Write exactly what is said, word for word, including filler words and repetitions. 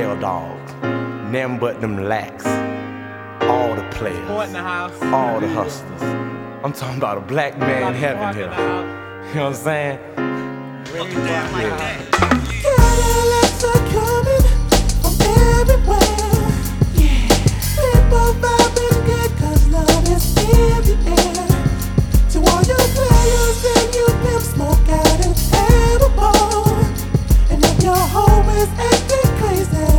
trail dogs, them but them lax. All the players, Boy in the house. all the hustlers. I'm talking about a black man heaven here. You know what I'm saying? Really damn like that.